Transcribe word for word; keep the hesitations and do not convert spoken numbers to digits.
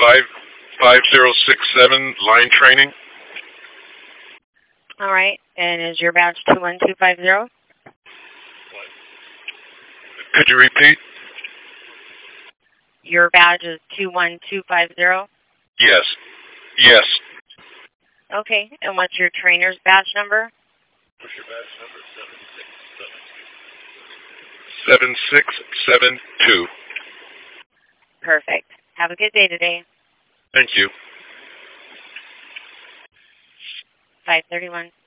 five five zero six seven line training. All right. And is your badge two one two five zero? Could you repeat? Your badge is two one two five zero? Yes. Yes. Okay. And what's your trainer's badge number? What's your badge number? seven six seven two. Perfect. Have a good day today. Thank you. five thirty-one.